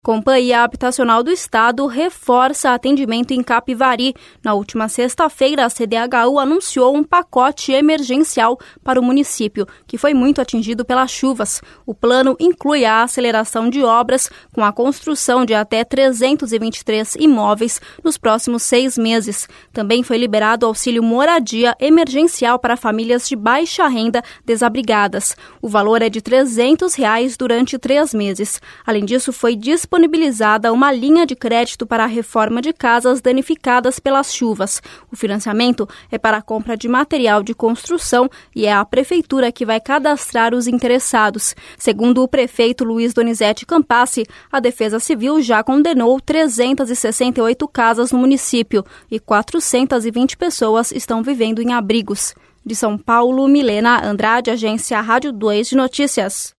Companhia Habitacional do Estado reforça atendimento em Capivari. Na última sexta-feira, a CDHU anunciou um pacote emergencial para o município, que foi muito atingido pelas chuvas. O plano inclui a aceleração de obras com a construção de até 323 imóveis nos próximos 6 meses. Também foi liberado auxílio moradia emergencial para famílias de baixa renda desabrigadas. O valor é de R$ 300 durante 3 meses. Além disso, foi disponibilizada uma linha de crédito para a reforma de casas danificadas pelas chuvas. O financiamento é para a compra de material de construção e é a prefeitura que vai cadastrar os interessados. Segundo o prefeito Luiz Donizete Campassi, a Defesa Civil já condenou 368 casas no município e 420 pessoas estão vivendo em abrigos. De São Paulo, Milena Andrade, Agência Rádio 2 de Notícias.